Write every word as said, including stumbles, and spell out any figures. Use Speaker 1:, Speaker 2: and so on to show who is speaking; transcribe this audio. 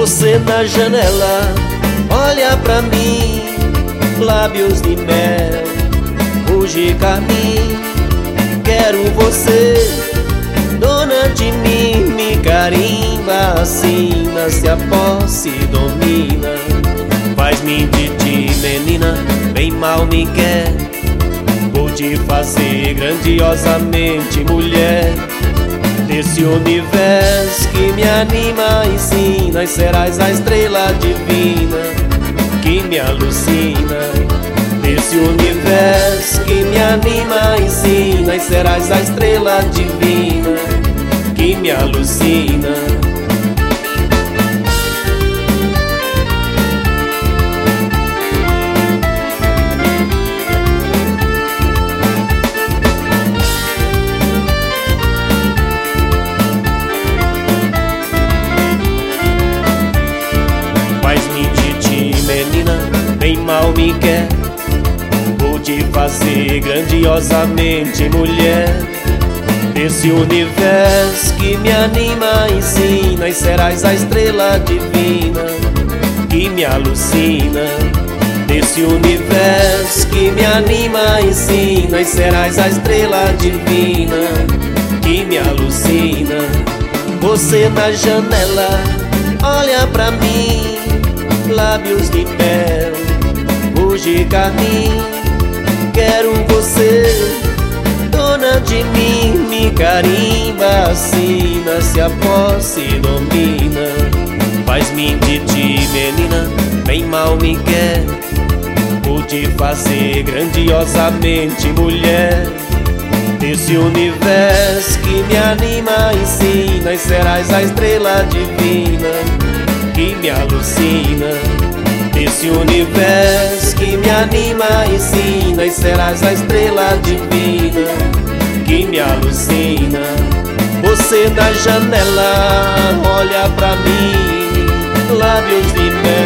Speaker 1: Você na janela, olha pra mim, lábios de mel, hoje carmim. Quero você, dona de mim, me carimba, assina, se a posse domina. Faz-me de ti, menina, bem mal me quer. Vou te fazer grandiosamente mulher. Desse universo que me anima, ensina, e serás a estrela divina que me alucina. Desse universo que me anima, ensina, e serás a estrela divina que me alucina. Faz-me de ti, menina, bem mal me quer. Vou te fazer grandiosamente mulher. Desse universo que me anima, ensina, e serás a estrela divina que me alucina. Desse universo que me anima, ensina, e serás a estrela divina que me alucina. Você na janela, olha pra mim, lábios de mel, hoje carmim. Quero você, dona de mim, me carimba, assina, se a posse domina. Faz-me de ti, menina, bem mal me quer. Vou te fazer grandiosamente mulher. Desse universo que me anima, ensina, e serás a estrela divina que me alucina. Desse universo que me anima, ensina, e serás a estrela divina que me alucina. Você na janela, olha pra mim, lábios de mel,